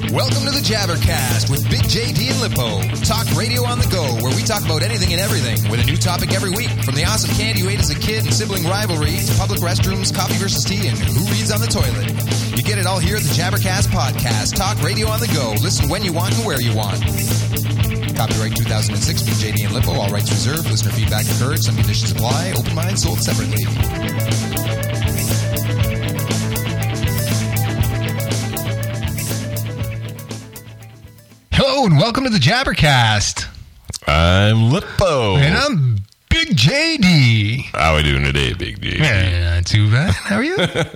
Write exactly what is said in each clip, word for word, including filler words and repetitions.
Welcome to the Jabbercast with Big J D and Lippo. Talk radio on the go, where we talk about anything and everything with a new topic every week. From the awesome candy you ate as a kid and sibling rivalry to public restrooms, coffee versus tea, and who reads on the toilet. You get it all here at the Jabbercast Podcast. Talk radio on the go. Listen when you want and where you want. Copyright two thousand six, Big J D and Lippo. All rights reserved. Listener feedback encouraged. Some conditions apply. Open mind sold separately. Hello and welcome to the Jabbercast. I'm Lippo. And I'm Big J D. How are we doing today, Big J D? Yeah, not too bad. How are you?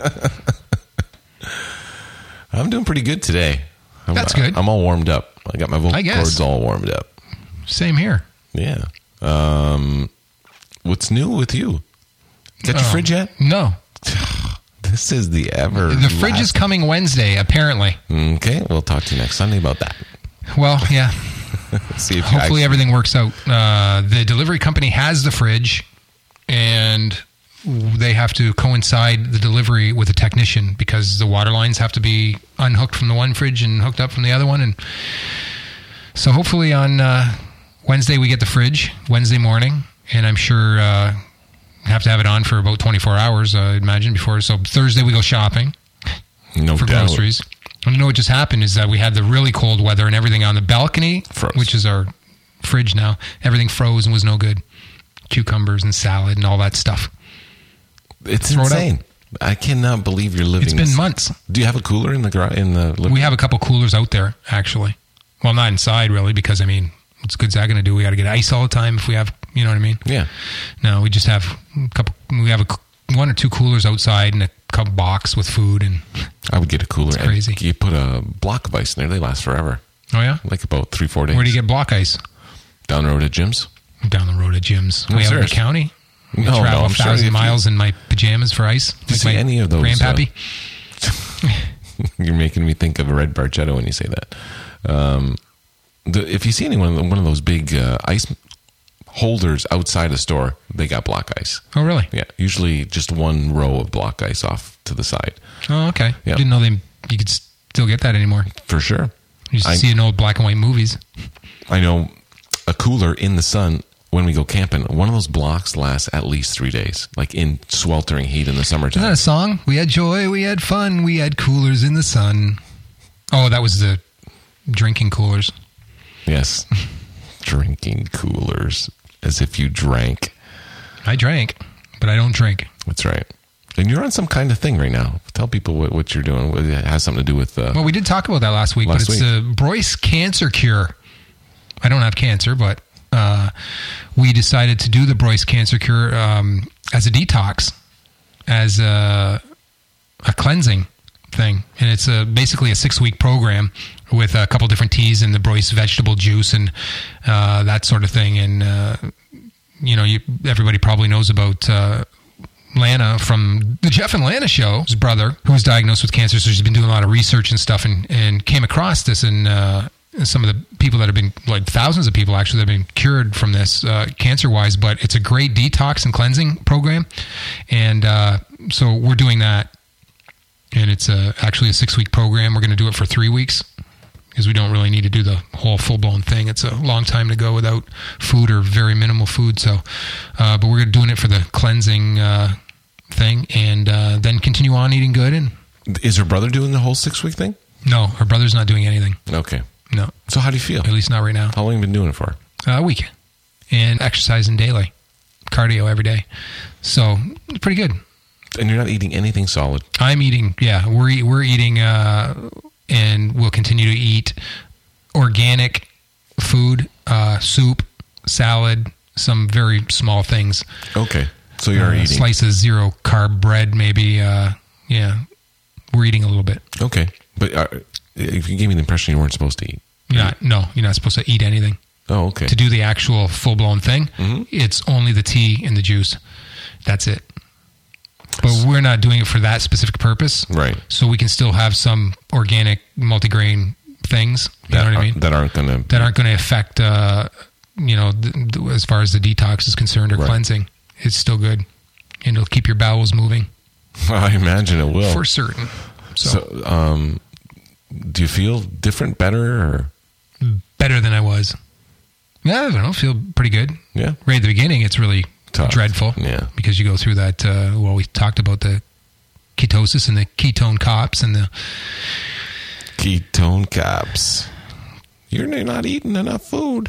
I'm doing pretty good today. I'm, That's good. I'm all warmed up. I got my vocal cords all warmed up. Same here. Yeah. Um, what's new with you? Got your Oh, fridge yet? No. This is the ever. The fridge last... is coming Wednesday, apparently. Okay, we'll talk to you next Sunday about that. Well, yeah. See if Hopefully actually... everything works out. Uh, the delivery company has the fridge, and they have to coincide the delivery with a technician because the water lines have to be unhooked from the one fridge and hooked up from the other one. And so hopefully on uh, Wednesday we get the fridge, Wednesday morning, and I'm sure uh, have to have it on for about twenty-four hours, I imagine, before. So Thursday we go shopping no for doubt. groceries. I know what just happened is that we had the really cold weather and everything on the balcony, Froze. which is our fridge now. Everything froze and was no good. Cucumbers and salad and all that stuff. It's Throw it insane. I cannot believe you're living It's been this. months. Do you have a cooler in the gar- in the living We have a couple coolers out there, actually. Well, not inside, really, because, I mean, what's good's that going to do? We got to get ice all the time if we have, you know what I mean? Yeah. No, we just have a couple, we have a, one or two coolers outside and a couple box with food. And I would get a cooler. It's crazy. And you put a block of ice in there. They last forever. Oh, yeah? Like about three, four days. Where do you get block ice? Down the road at Jim's. Down the road at Jim's. No, Way out in the serious. county. We No, travel no, a I'm sure thousand if you- miles in my pajamas for ice. you see any of those, Grandpappy. uh, You're making me think of a red barchetto when you say that. Um, the, if you see any one of, the, one of those big uh, ice holders outside a store, they got block ice. Oh, really? Yeah, usually just one row of block ice off to the side. Oh, okay. Yeah. Didn't know they you could still get that anymore. For sure. You used to I- see it in old black and white movies. I know a cooler in the sun when we go camping, one of those blocks lasts at least three days, like in sweltering heat in the summertime. Isn't that a song? We had joy, we had fun, we had coolers in the sun. Oh, that was the drinking coolers. Yes. Drinking coolers. As if you drank. I drank, but I don't drink. That's right. And you're on some kind of thing right now. Tell people what, what you're doing. It has something to do with... Uh, Well, we did talk about that last week, Last but it's week. the Bryce Cancer Cure. I don't have cancer, but uh, we decided to do the Bryce Cancer Cure um, as a detox, as a, a cleansing thing. And it's a, basically a six-week program with a couple different teas and the Bryce vegetable juice and uh, that sort of thing. And, uh, you know, you, everybody probably knows about... Uh, Lana from the Jeff and Lana show, his brother, who was diagnosed with cancer. So she's been doing a lot of research and stuff and, and came across this. And uh, some of the people that have been, like thousands of people actually, that have been cured from this uh, cancer-wise. But it's a great detox and cleansing program. And uh, so we're doing that. And it's a, actually a six-week program. We're going to do it for three weeks because we don't really need to do the whole full-blown thing. It's a long time to go without food or very minimal food. So, uh, but we're doing it for the cleansing uh thing and uh, then continue on eating good. And Is her brother doing the whole six-week thing? no, her brother's not doing anything. Okay. No, So how do you feel? at least not right now. How long have you been doing it for? Uh, a week. And exercising daily. Cardio every day. So, it's pretty good. And you're not eating anything solid? I'm eating, yeah, we're, eat- we're eating uh, and we'll continue to eat organic food, uh, soup, salad, some very small things. Okay. So you're uh, eating. Slices, zero carb bread, maybe. Uh, yeah, we're eating a little bit. Okay. But uh, if you gave me the impression you weren't supposed to eat. You're not, no, you're not supposed to eat anything. Oh, okay. To do the actual full-blown thing, Mm-hmm. it's only the tea and the juice. That's it. But we're not doing it for that specific purpose. Right. So we can still have some organic multigrain things, you that know what I are- mean? That aren't going to... That aren't going to affect, uh, you know, th- th- as far as the detox is concerned or Right. cleansing. It's still good. And it'll keep your bowels moving I imagine it will. for certain. So, So, um, do you feel different, better, or better than I was? Yeah, I don't know. Feel pretty good. Yeah. Right at the beginning, it's really Tough. dreadful. Yeah. Because you go through that. Uh, well, we talked about the ketosis and the ketone cops and the ketone cops. You're not eating enough food.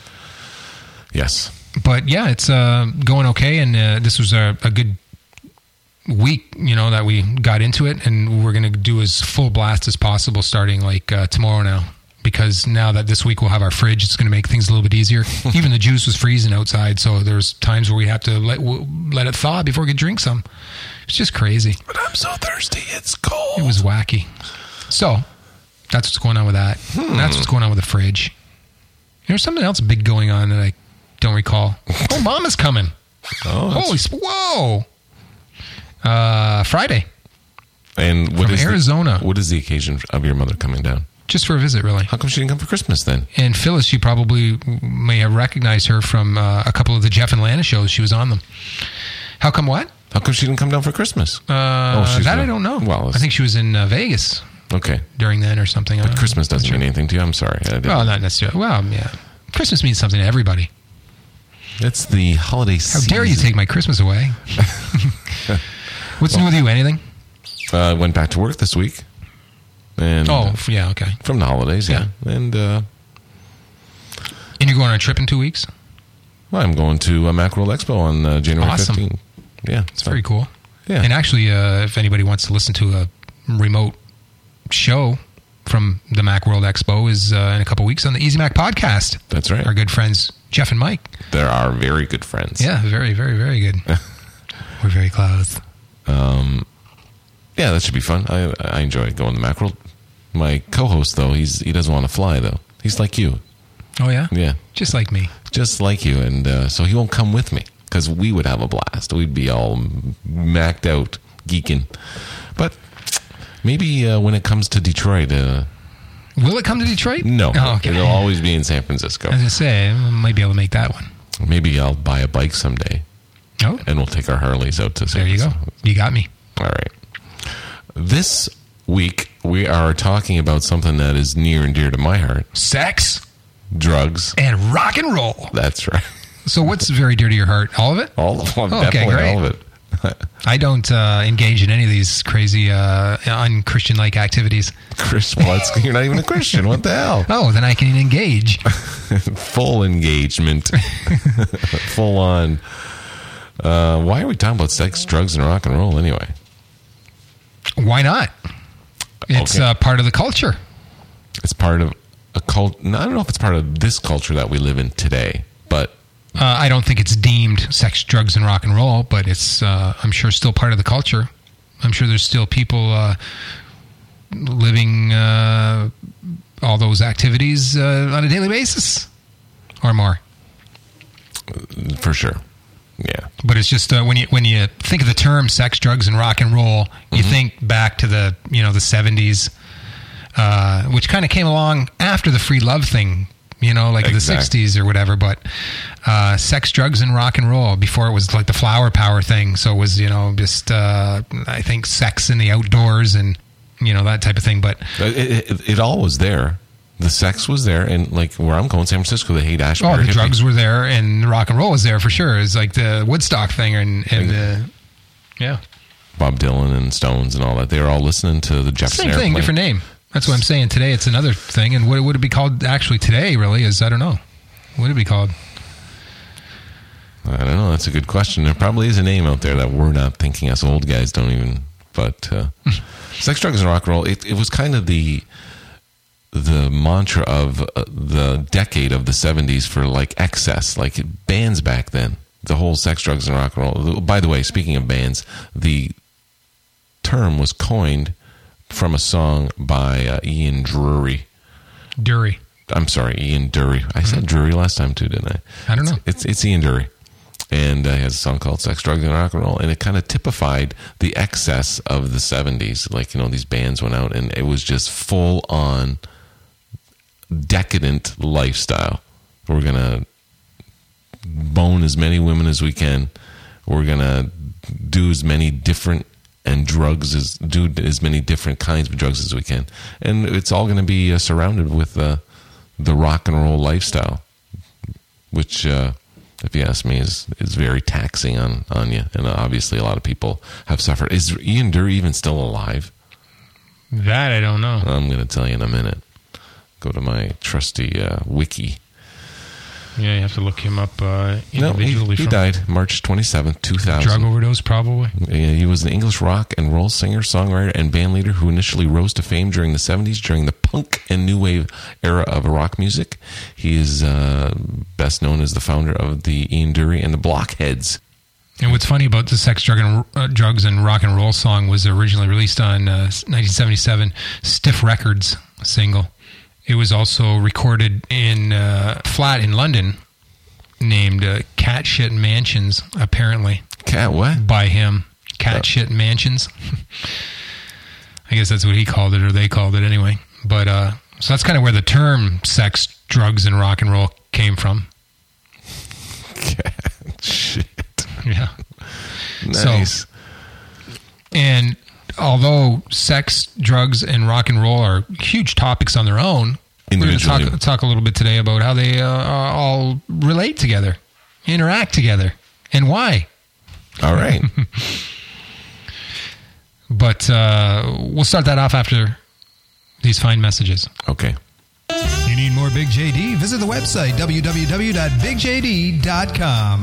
Yes. But yeah, it's uh, going okay, and uh, this was a, a good week, you know, that we got into it, and we're going to do as full blast as possible starting like uh, tomorrow now, because now that this week we'll have our fridge, it's going to make things a little bit easier. Even the juice was freezing outside, so there's times where we have to let let it thaw before we can drink some. It's just crazy. But I'm so thirsty, it's cold. It was wacky. So that's what's going on with that. Hmm. That's what's going on with the fridge. There's something else big going on that I don't recall. Oh, Mama's coming. Oh, Holy, sp- whoa. Uh, Friday. And what from is Arizona. The, what is the occasion of your mother coming down? Just for a visit, really. How come she didn't come for Christmas then? And Phyllis, you probably may have recognized her from uh, a couple of the Jeff and Lana shows. She was on them. How come what? How come she didn't come down for Christmas? Uh, oh, that I don't know. Well, I think she was in uh, Vegas. Okay. During then or something. But Christmas doesn't mean anything to you. I'm sorry. Well, not necessarily. Well, yeah. Christmas means something to everybody. It's the holiday season. How dare you take my Christmas away? What's well, new with you? Anything? I uh, went back to work this week. And oh, yeah, okay. From the holidays, yeah. yeah. And uh, and you're going on a trip in two weeks? Well, I'm going to uh, Macworld Expo on uh, January awesome. fifteenth. Yeah. It's so, very cool. Yeah. And actually, uh, if anybody wants to listen to a remote show from the Macworld Expo, is uh, in a couple weeks on the Easy Mac podcast. That's right. Our good friends, Jeff and Mike. They're our very good friends. Yeah, very, very, very good. We're very close. Um, yeah, that should be fun. I I enjoy going to Macworld. My co-host, though, he's he doesn't want to fly, though. He's like you. Oh, yeah? Yeah. Just like me. Just like you. And uh, so he won't come with me because we would have a blast. We'd be all macked out, geeking. But maybe uh, when it comes to Detroit... Uh, Will it come to Detroit? No. Oh, okay. It'll always be in San Francisco. I was going to say, I might be able to make that one. Maybe I'll buy a bike someday. Oh. And we'll take our Harleys out to San There you Francisco. go. You got me. All right. This week, we are talking about something that is near and dear to my heart. Sex. Drugs. And rock and roll. That's right. So what's very dear to your heart? All of it? All of it. Oh, definitely okay, great. all of it. I don't uh, engage in any of these crazy uh, un-Christian-like activities. Christian? Well, that's, you're not even a Christian. What the hell? Oh, then I can engage. Full engagement. Full on. Uh, why are we talking about sex, drugs, and rock and roll anyway? Why not? It's okay. uh, part of the culture. It's part of a cult. I don't know if it's part of this culture that we live in today, but uh, I don't think it's deemed sex, drugs, and rock and roll. But it's, uh, I'm sure, still part of the culture. I'm sure there's still people uh, living uh, all those activities uh, on a daily basis, or more. For sure. Yeah, but it's just uh, when you when you think of the term sex, drugs, and rock and roll, you mm-hmm. think back to the you know the seventies, uh, which kind of came along after the free love thing, you know, like exactly. the sixties or whatever. But uh, sex, drugs, and rock and roll before it was like the flower power thing. So it was you know just uh, I think sex in the outdoors and you know that type of thing. But it, it, it all was there. The sex was there, and like where I'm going, San Francisco, the hate Ashbury. Oh, the hippie. drugs were there, and the rock and roll was there for sure. It's like the Woodstock thing, and, and uh, yeah, Bob Dylan and Stones and all that. They were all listening to the Jefferson Same thing, Airplane. different name. That's what I'm saying. Today, it's another thing, and what would it be called actually today? Really, is I don't know. What would it be called? I don't know. That's a good question. There probably is a name out there that we're not thinking. Us old guys don't even. But uh, sex, drugs, and rock and roll. It, it was kind of the. the mantra of uh, the decade of the seventies for like excess, like bands back then, the whole sex, drugs, and rock and roll. By the way, speaking of bands, the term was coined from a song by uh, Ian Dury. Dury. I'm sorry, Ian Dury. I mm-hmm. said Drury last time too, didn't I? I don't know. It's, it's, it's Ian Dury. And uh, he has a song called Sex, Drugs, and Rock and Roll. And it kind of typified the excess of the seventies. Like, you know, these bands went out and it was just full on decadent lifestyle. We're gonna bone as many women as we can. We're gonna do as many different and drugs as do as many different kinds of drugs as we can, and it's all going to be uh, surrounded with uh, the rock and roll lifestyle, which, uh, if you ask me, is is very taxing on on you, and obviously a lot of people have suffered. Is Ian Dury even still alive? That I don't know. I'm going to tell you in a minute. Go to my trusty uh, wiki. Yeah, you have to look him up uh, No, he, individually. he from died March twenty-seventh, two thousand. drug overdose, probably. Yeah, he was an English rock and roll singer, songwriter, and bandleader who initially rose to fame during the seventies during the punk and new wave era of rock music. He is uh, best known as the founder of the Ian Dury and the Blockheads. And what's funny about the Sex, Drug, and uh, Drugs and Rock and Roll song was originally released on uh, nineteen seventy-seven Stiff Records single. It was also recorded in uh, flat in London, named uh, Cat Shit Mansions, apparently. Cat what? By him. Cat Oh. Shit Mansions. I guess that's what he called it, or they called it anyway. But uh, so that's kind of where the term sex, drugs, and rock and roll came from. Cat shit. Yeah. Nice. So, and although sex, drugs, and rock and roll are huge topics on their own, we're going to talk, Individually. talk a little bit today about how they uh, all relate together, interact together, and why. All right. But uh, we'll start that off after these fine messages. Okay. You need more Big J D? Visit the website w w w dot big j d dot com.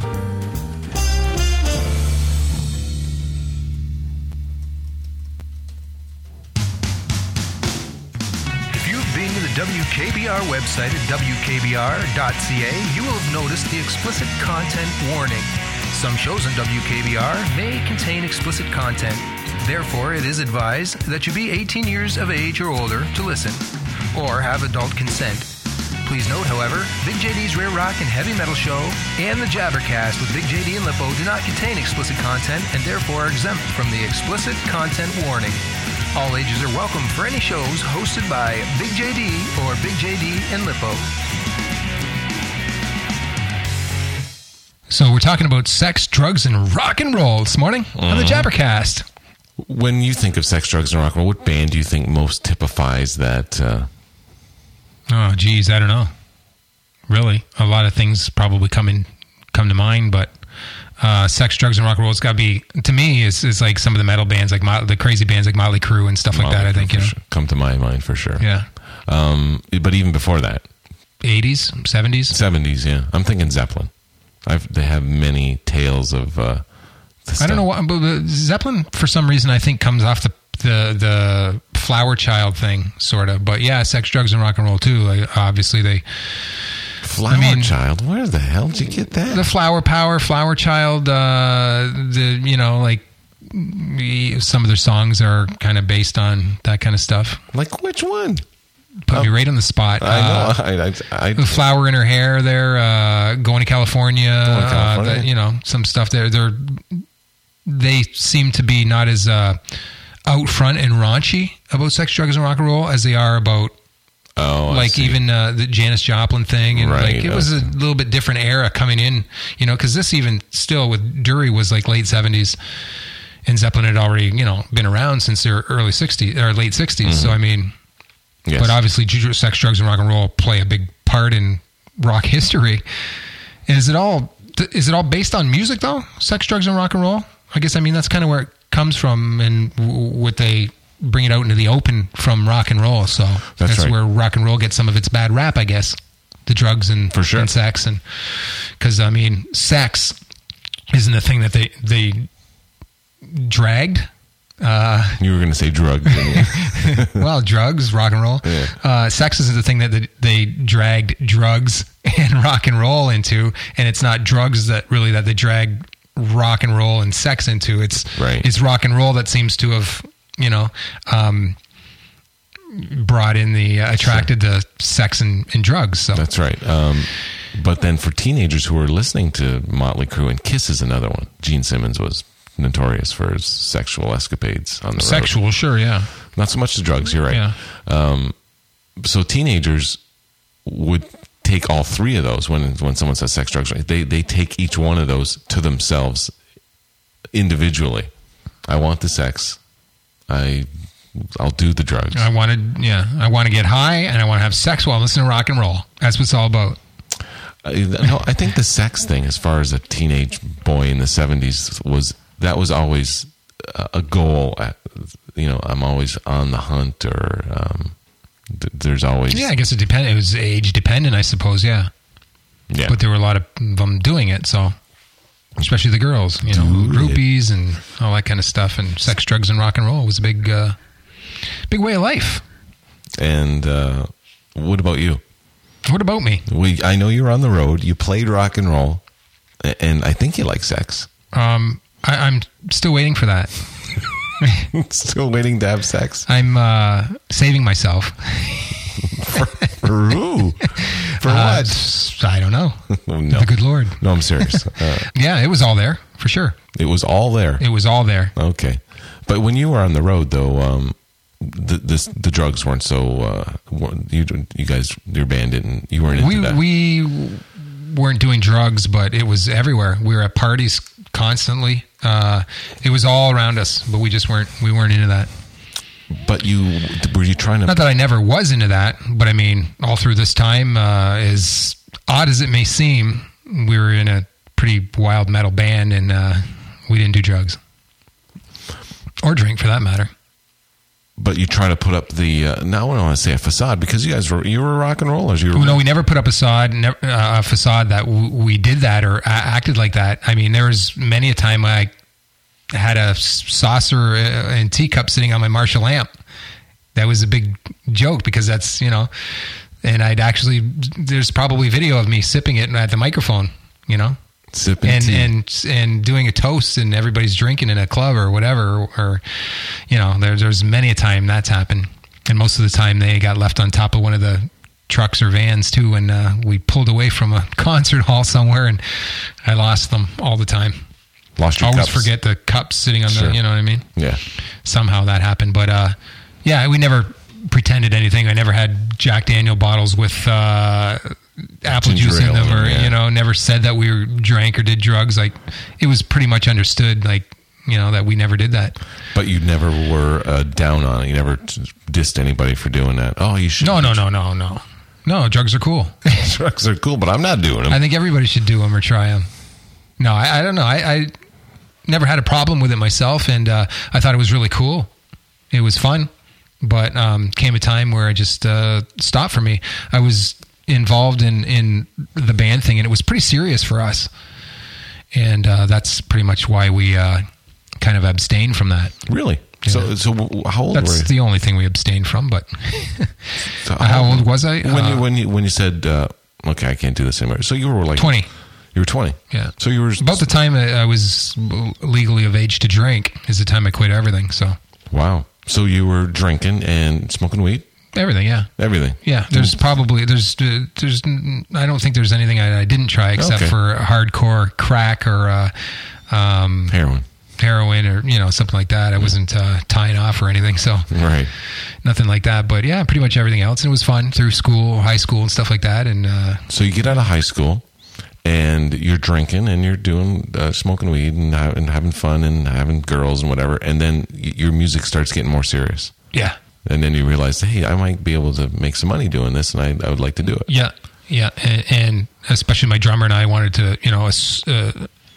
If you've been to the W K B R website at w k b r dot c a, you will have noticed the explicit content warning. Some shows on W K B R may contain explicit content. Therefore, it is advised that you be eighteen years of age or older to listen, or have adult consent. Please note, however, Big J D's Rare Rock and Heavy Metal Show and the Jabbercast with Big J D and Lippo do not contain explicit content and therefore are exempt from the explicit content warning. All ages are welcome for any shows hosted by Big J D or Big J D and Lippo. So we're talking about sex, drugs, and rock and roll this morning on the Jabbercast. When you think of sex, drugs, and rock and roll, what band do you think most typifies that? Uh, Oh, geez, I don't know. Really, a lot of things probably come in, come to mind, but uh, sex, drugs, and rock and roll. It's got to be, to me, is is like some of the metal bands, like Mot- the crazy bands like Motley Crue and stuff like that. I think for you know, sure. Come to my mind for sure. yeah, Um, but even before that, eighties, seventies. seventies. Yeah, I'm thinking Zeppelin. I've, they have many tales of. Uh, I don't know why, but but Zeppelin for some reason I think comes off the the the Flower Child thing, sort of. But yeah, sex, drugs, and rock and roll too. Like, obviously, they Flower I mean- Child. Where the hell did you get that? the Flower Power, Flower Child. Uh, the you know like the- some of their songs are kind of based on that kind of stuff. Like which one? Put me right on the spot. I Uh, know. I, I, I, the flower in her hair there, uh, going to California, Going to California. Uh, the, you know, some stuff there. They're, they seem to be not as uh, out front and raunchy about sex, drugs, and rock and roll as they are about, oh, I like, see. even uh, the Janis Joplin thing. And Right, like, it was a okay. little bit different era coming in, you know, because this even still with Dury was like late seventies. And Zeppelin had already, you know, been around since their early sixties or late sixties. So, I mean, Yes. but obviously, ju- sex, drugs, and rock and roll play a big part in rock history. And is it all is it all based on music though? Sex, drugs, and rock and roll. I guess I mean that's kind of where it comes from, and w- what they bring it out into the open from rock and roll. So that's, right. where rock and roll gets some of its bad rap, I guess. The drugs and For sure. and sex, and because I mean, sex isn't the thing that they they dragged. Uh, you were going to say drug. Didn't you? well, drugs, rock and roll. Yeah. Uh, sex isn't the thing that they, they dragged drugs and rock and roll into, and it's not drugs that really that they dragged rock and roll and sex into. It's Right. it's rock and roll that seems to have you know um, brought in the uh, attracted the sex and, and drugs. So That's right. Um, but then for teenagers who are listening to Motley Crue, and Kiss is another one. Gene Simmons was notorious for his sexual escapades on the road. sexual, sure, yeah, Not so much the drugs, you're right. yeah. Um, so teenagers would take all three of those when when someone says sex, drugs, they they take each one of those to themselves individually. I want the sex. I, I'll do the drugs. I wanted, yeah, I want to get high and I want to have sex while listening to rock and roll. That's what it's all about. Uh, no, I think the sex thing, as far as a teenage boy in the seventies, was that was always a goal. You know, I'm always on the hunt, or um, th- there's always. Yeah, I guess it depended. It was age dependent, I suppose. Yeah. Yeah. But there were a lot of them doing it, so. Especially the girls, you know, Do groupies it. and all that kind of stuff, and sex, drugs, and rock and roll was a big, uh, big way of life. And uh, what about you? What about me? We, I know you were on the road. You played rock and roll, and I think you like sex. Um, I, I'm still waiting for that. Still waiting to have sex? I'm uh, saving myself. For, for who? For Uh, what? I don't know. Oh, no. The good Lord. No, I'm serious. Uh, Yeah, it was all there for sure. it was all there. It was all there. Okay. But when you were on the road, though, um, the, this, the drugs weren't so. Uh, weren't- you, you guys, your band didn't. You weren't into We that. we weren't doing drugs, but it was everywhere. We were at parties constantly. Uh, it was all around us, but we just weren't. We weren't into that. But you were you trying to? Not that I never was into that, but I mean, all through this time, uh, as odd as it may seem, we were in a pretty wild metal band, and uh, we didn't do drugs or drink, for that matter. But you try to put up the. Uh, now I don't want to say a facade, because you guys were you were rock and rollers. You were. No, we never put up a facade, never, uh, a facade that w- we did that or a- acted like that. I mean, there was many a time I had a saucer and teacup sitting on my Marshall amp. That was a big joke, because that's, you know, and I'd actually, there's probably video of me sipping it at the microphone, you know, sipping and, tea. and, and doing a toast, and everybody's drinking in a club or whatever, or, or you know, there, there's many a time that's happened. And most of the time they got left on top of one of the trucks or vans too. And uh, we pulled away from a concert hall somewhere, and I lost them all the time. Lost your Always cups. forget the cups sitting on Sure. the, you know what I mean? Yeah. Somehow that happened. But uh, yeah, we never pretended anything. I never had Jack Daniel bottles with uh, apple Ginger juice in ale, them, or, yeah. you know, never said that we were drank or did drugs. Like, it was pretty much understood, like, you know, that we never did that. But you never were uh, down on it. You never t- dissed anybody for doing that. Oh, you should. No, no, no, no, no. No, drugs are cool. Drugs are cool, but I'm not doing them. I think everybody should do them or try them. No, I, I don't know. I, I never had a problem with it myself, and uh, I thought it was really cool. It was fun, but um, came a time where I just uh, stopped for me. I was involved in, in the band thing, and it was pretty serious for us, and uh, that's pretty much why we uh, kind of abstained from that. Really? Yeah. So, so w- how old That's were you? the only thing we abstained from. But So how old was I? When you Uh, when you when you said, uh, okay, I can't do this anymore. So you were like twenty. You were twenty. Yeah. So you were About the time I I was legally of age to drink is the time I quit everything. So Wow. So you were drinking and smoking weed, everything, yeah. everything. Yeah, there's probably there's uh, there's I don't think there's anything I, I didn't try except Okay. for hardcore crack or uh, um, Heroin. heroin or you know something like that. I wasn't uh, tying off or anything, so Right. nothing like that. But yeah, pretty much everything else, and it was fun through school, high school, and stuff like that. And uh, So you get out of high school and you're drinking and you're doing uh, smoking weed and, ha- and having fun and having girls and whatever, and then y- your music starts getting more serious. yeah, And then you realize, hey, I might be able to make some money doing this, and I, I would like to do it. yeah, yeah, and, and especially my drummer and I wanted to you know uh,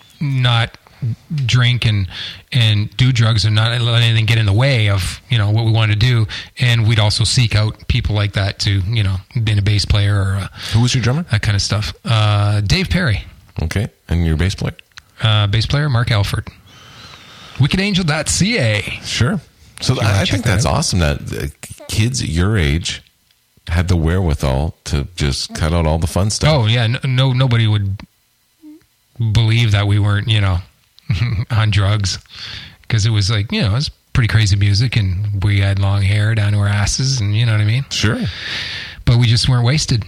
not drink and and do drugs and not let anything get in the way of you know what we wanted to do, and we'd also seek out people like that to you know being a bass player or uh, Who was your drummer? that kind of stuff. Uh, Dave Perry, Okay. And your bass player? uh, bass player Mark Alford, wicked angel dot c a. Sure. So wanna I, I check think that that's out? awesome that uh, kids your age had the wherewithal to just cut out all the fun stuff. Oh yeah, no, no nobody would believe that we weren't you know on drugs, because it was like you know it was pretty crazy music, and we had long hair down to our asses, and you know what I mean. Sure. But we just weren't wasted.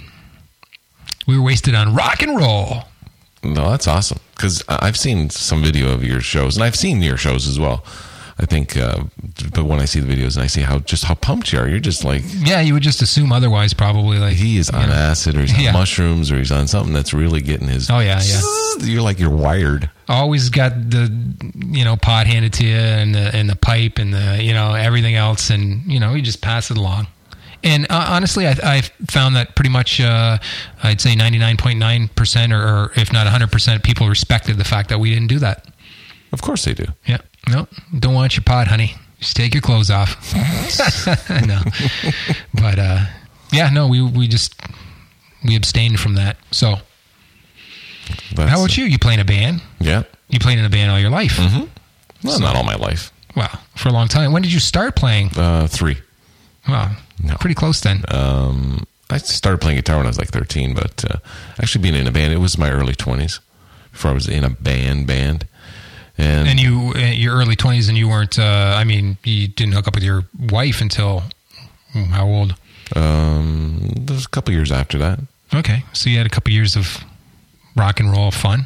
We were wasted on rock and roll. No, that's awesome. Because I've seen some video of your shows, and I've seen your shows as well. I think, uh, but when I see the videos and I see how just how pumped you are, you're just like, Yeah, you would just assume otherwise, probably. Like he is on you know. acid, or he's on Yeah. mushrooms, or he's on something that's really getting his. Oh, yeah, yeah. You're like you're wired. always got the, you know, pot handed to you and the, and the pipe and the, you know, everything else. And, you know, you just pass it along. And uh, honestly, I, I found that pretty much, uh, I'd say ninety-nine point nine percent or, or if not one hundred percent people respected the fact that we didn't do that. Of course they do. Yeah. No, don't want your pot, honey. Just take your clothes off. No. But, uh, yeah, no, we, we just, we abstained from that. So, That's, how about you? You play in a band? Yeah. You played in a band all your life? Mm-hmm. Well, So- not all my life. Wow. For a long time. When did you start playing? Uh, three. Wow. No. Pretty close then. Um, I started playing guitar when I was like thirteen, but uh, actually being in a band, it was my early twenties before I was in a band band. And, And you, uh, your early twenties, and you weren't, uh, I mean, you didn't hook up with your wife until hmm, how old? um, there was a couple years after that. Okay. So you had a couple years of rock and roll fun.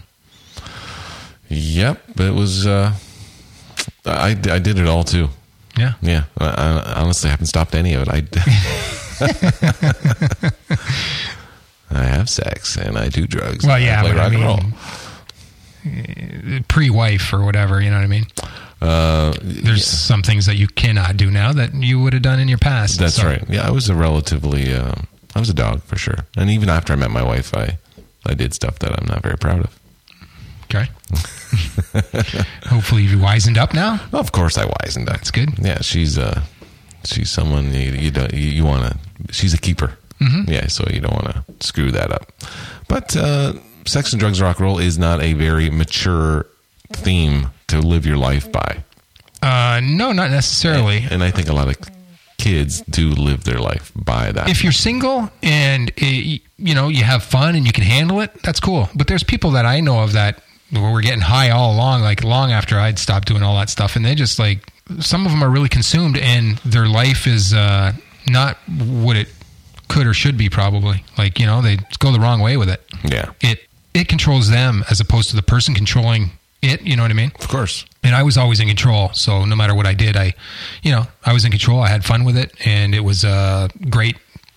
Yep, but it was. Uh, I I did it all too. Yeah. Yeah, I, I honestly haven't stopped any of it. I I have sex and I do drugs. Well, and yeah, I play but I rock and roll. mean, pre-wife or whatever, you know what I mean? Uh, There's some things that you cannot do now that you would have done in your past. That's So- right. Yeah, I was a relatively. Uh, I was a dog for sure, and even after I met my wife, I I did stuff that I'm not very proud of. Okay. Hopefully you wisened up now. Well, of course, I wisened up. That's good. Yeah, she's uh, she's someone you you don't you, you want to. She's a keeper. Mm-hmm. Yeah, so you don't want to screw that up. But uh, sex and drugs, rock and roll is not a very mature theme to live your life by. Uh, no, not necessarily. And I think a lot of kids do live their life by that. If you're single and it, you know you have fun and you can handle it, that's cool. But there's people that I know of that where we're getting high all along, like long after I'd stopped doing all that stuff, and they just like some of them are really consumed, and their life is uh, not what it could or should be. Probably, like you know, they go the wrong way with it. Yeah, It it controls them as opposed to the person controlling it. You know what I mean? of course. And I was always in control. So no matter what I did, I, you know, I was in control. I had fun with it, and it was a great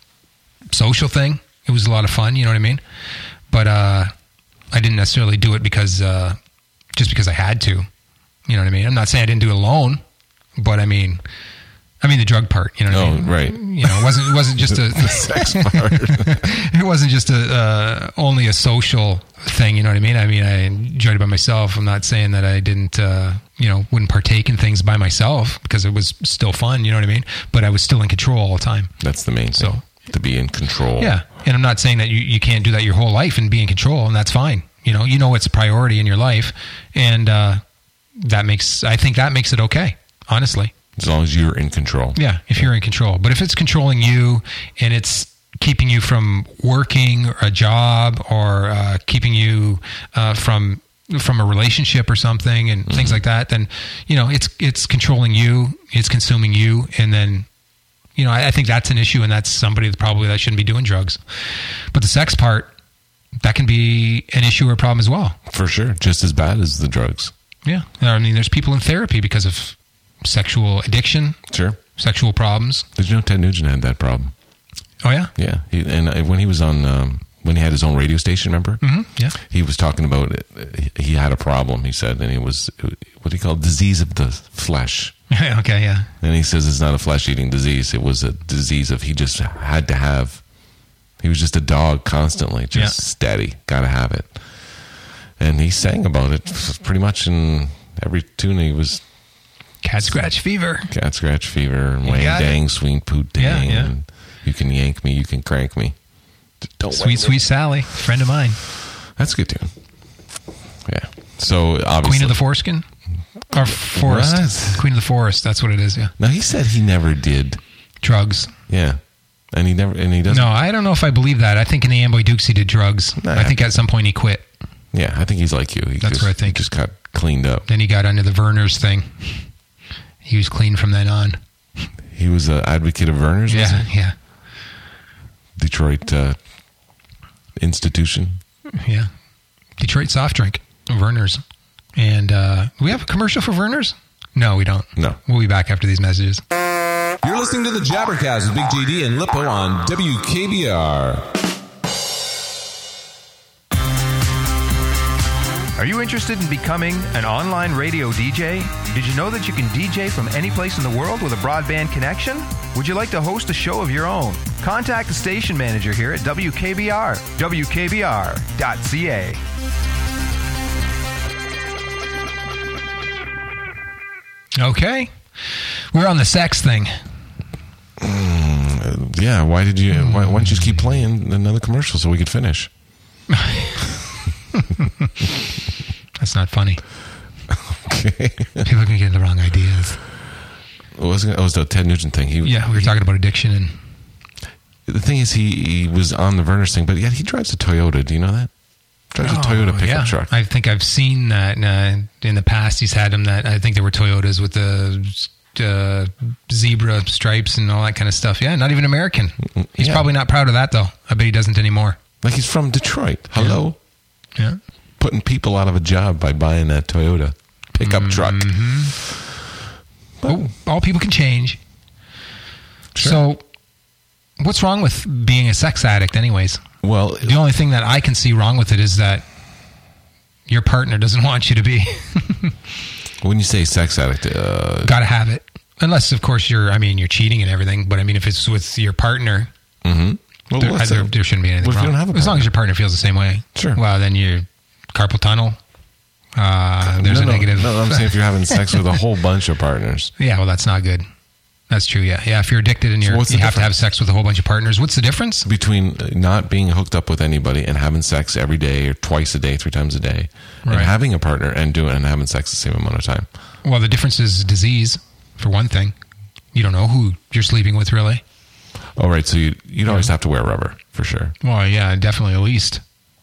social thing. It was a lot of fun. You know what I mean? But uh, I didn't necessarily do it because uh, just because I had to. You know what I mean? I'm not saying I didn't do it alone, but I mean, I mean the drug part. You know what Oh, I mean? right. You know, it wasn't it wasn't just a The sex part. it wasn't just a uh, only a social thing. You know what I mean? I mean, I enjoyed it by myself. I'm not saying that I didn't, uh, you know, wouldn't partake in things by myself because it was still fun. You know what I mean? But I was still in control all the time. That's the main thing. So- To be in control. Yeah, and I'm not saying that you, you can't do that your whole life and be in control, and that's fine. You know, you know it's a priority in your life, and uh, that makes I think that makes it okay. Honestly, As long as you're in control. yeah, if you're in control. But if it's controlling you and it's keeping you from working a job or uh, keeping you uh, from from a relationship or something and things like that, then you know it's it's controlling you, it's consuming you, and then. You know, I, I think that's an issue, and that's somebody that probably that shouldn't be doing drugs. But the sex part, that can be an issue or a problem as well. For sure. Just as bad as the drugs. Yeah. I mean, there's people in therapy because of sexual addiction, Sure. sexual problems. Did you know Ted Nugent had that problem? Oh, yeah? Yeah. He, and uh, when he was on, um, when he had his own radio station, remember? Mm-hmm. Yeah. He was talking about it. He had a problem, he said, and it was, what do you call it? Disease of the flesh. Okay, yeah. And he says it's not a flesh-eating disease. It was a disease of he just had to have. He was just a dog constantly, just Yeah. steady. Got to have it. And he sang about it pretty much in every tune. He was Cat scratch fever. cat scratch fever and wang got it. dang sweet poot dang. Yeah, yeah. And you can yank me, you can crank me. Don't Sweet, wang sweet me. Sally, friend of mine. That's a good tune. Yeah. So obviously, Queen of the Foreskin? Or Forest. What? Queen of the Forest, that's what it is, yeah. Now he said he never did. Drugs. Yeah. And he never. And he doesn't. No, I don't know if I believe that. I think in the Amboy Dukes he did drugs. Nah. I think at some point he quit. Yeah, I think he's like you. He That's just, what I think. He just got cleaned up. Then he got under the Verners thing. He was clean from then on. He was an advocate of Verner's. Was Yeah, he? yeah, Detroit uh, institution. yeah. Detroit soft drink, Verners. And uh, do we have a commercial for Verners? No, we don't. No. We'll be back after these messages. You're listening to the Jabbercast with Big J D and Lippo on W K B R. Are you interested in becoming an online radio D J? Did you know that you can D J from any place in the world with a broadband connection? Would you like to host a show of your own? Contact the station manager here at W K B R, W K B R dot C A. Okay. We're on the sex thing. Mm, yeah, why did you, why, why don't you just keep playing another commercial so we could finish? That's not funny. Okay. People can get the wrong ideas. It was, it was the Ted Nugent thing. He, Yeah, we were talking about addiction and... The thing is, he, he was on the Verner's thing, but yet he drives a Toyota. Do you know that? Drives a Toyota pickup yeah. truck. I think I've seen that uh, in the past. He's had them that, I think they were Toyotas with the uh, zebra stripes and all that kind of stuff. Yeah, not even American. He's Yeah. probably not proud of that, though. I bet he doesn't anymore. Like he's from Detroit. Hello? Yeah. Putting people out of a job by buying that Toyota pickup truck. Oh, all people can change. Sure. So, what's wrong with being a sex addict, anyways? Well, The only thing that I can see wrong with it is that your partner doesn't want you to be. when you say sex addict, uh, Got to have it. Unless, of course, you're, I mean, you're cheating and everything. But, I mean, if it's with your partner, well, there, let's there, say- there shouldn't be anything what if wrong. you don't have a as long partner? as your partner feels the same way. Sure. Well, then you carpal tunnel. Uh, there's no, a no, negative. No, I'm saying if you're having sex with a whole bunch of partners. Yeah, well, that's not good. That's true, yeah. Yeah, if you're addicted and you're, what's you the have to have difference? sex with a whole bunch of partners, what's the difference? Between not being hooked up with anybody and having sex every day or twice a day, three times a day, Right. and having a partner and doing and having sex the same amount of time. Well, the difference is disease, for one thing. You don't know who you're sleeping with, really. Oh, right. So you, you'd always have to wear rubber, for sure. Well, yeah, definitely at least.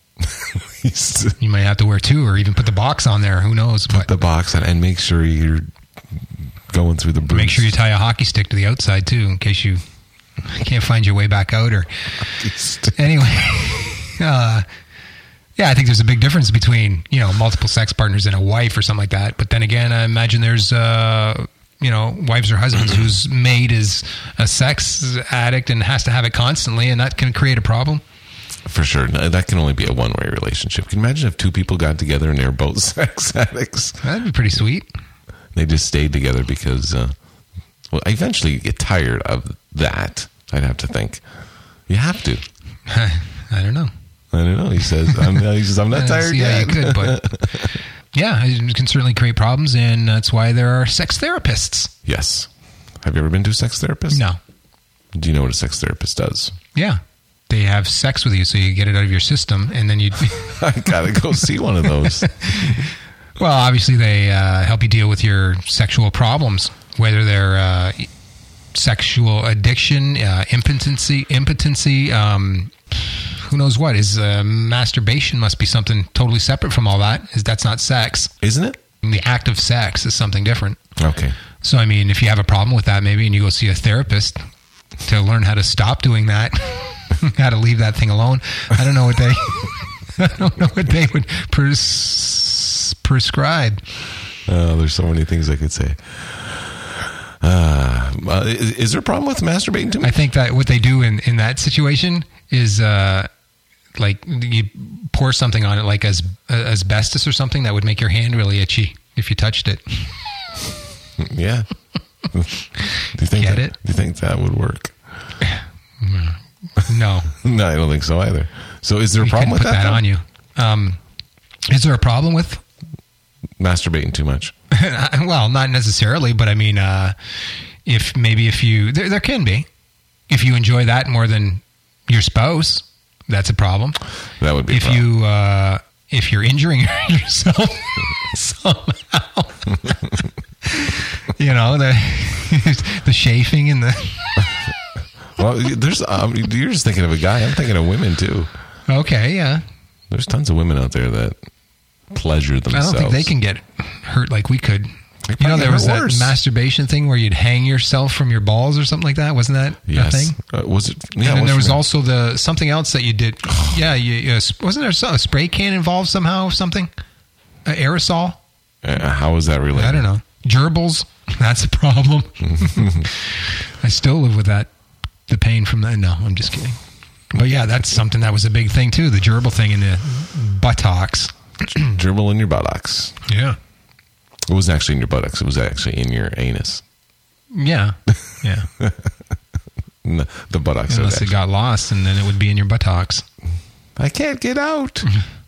You might have to wear two or even put the box on there. Who knows? Put But the box on and make sure you're going through the bruise. make sure you tie a hockey stick to the outside, too, in case you can't find your way back out. Or Anyway, uh, yeah, I think there's a big difference between, you know, multiple sex partners and a wife or something like that. But then again, I imagine there's, uh, you know, wives or husbands whose mate is a sex addict and has to have it constantly, and that can create a problem. For sure. No, that can only be a one-way relationship. Can you imagine if two people got together and they were both sex addicts? That'd be pretty sweet. They just stayed together because, uh, well, eventually you get tired of that, I'd have to think. You have to. I don't know. I don't know. He says, I'm, he says, I'm not tired yeah, yet. you could, but yeah, it can certainly create problems, and that's why there are sex therapists. Yes. Have you ever been to a sex therapist? No. Do you know what a sex therapist does? Yeah. They have sex with you so you get it out of your system, and then you... I gotta go see one of those. Well, obviously they uh, help you deal with your sexual problems, whether they're uh, sexual addiction, uh, impotency, impotency, um, who knows what. Is uh, masturbation must be something totally separate from all that. Is that's not sex. Isn't it? The act of sex is something different. Okay. So, I mean, if you have a problem with that, maybe, and you go see a therapist to learn how to stop doing that, how to leave that thing alone. I don't know what they, I don't know what they would pres- prescribe. Uh, there's so many things I could say. Uh, uh, is, is there a problem with masturbating too I much? think that what they do in, in that situation is, uh, like, you pour something on it, like as asbestos or something that would make your hand really itchy if you touched it. Yeah. do you think Get that, it? Do you think that would work? No. No, I don't think so either. So, is there a You problem couldn't with put that? that on you. Um, is there a problem with Masturbating too much. well, not necessarily, but I mean, uh, if maybe if you, there, there can be, if you enjoy that more than your spouse, that's a problem. That would be. A If problem. you, uh, if you're injuring yourself somehow, you know, the the chafing and the. Well, there's. Um, you're just thinking of a guy. I'm thinking of women too. Okay, yeah. There's tons of women out there that pleasure I themselves. don't think they can get hurt like we could. They You know, probably there was get that worse. masturbation thing where you'd hang yourself from your balls or something like that. Wasn't that Yes. a thing? Uh, was it? Yeah. and then what's there was your- also the something else that you did. Yeah, you, you, wasn't there some- a spray can involved somehow? Something, uh, aerosol. Uh, how is that related? I don't know. Gerbils. That's a problem. I still live with that. The pain from that. No, I'm just kidding. But yeah, that's something that was a big thing too. The gerbil thing in the buttocks. Dribble in your buttocks. Yeah. It wasn't actually in your buttocks. It was actually in your anus. Yeah. Yeah. No, the buttocks. Unless it got lost, and then it would be in your buttocks. I can't get out.